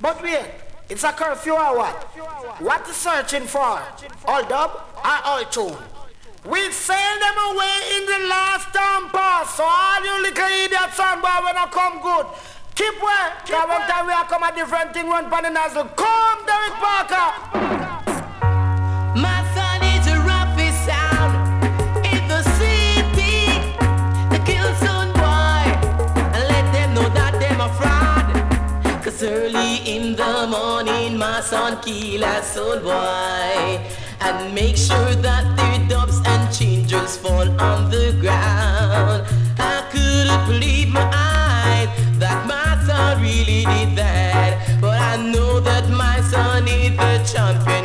But wait, it's a curfew or what? What is searching for? All dub or all tune? We sail them away in the last time pass. So all you little idiots and boy when I come good. Keep way. Cause one time we are come a different thing run pan the nozzle. Come Derek Parker. My son is a roughest sound in the city. The kill son boy and let them know that them a fraud. Cause early in the morning my son kill a soul boy. And make sure that their dubs and changes fall on the ground. I couldn't believe my eyes that my son really did that. But I know that my son is the champion.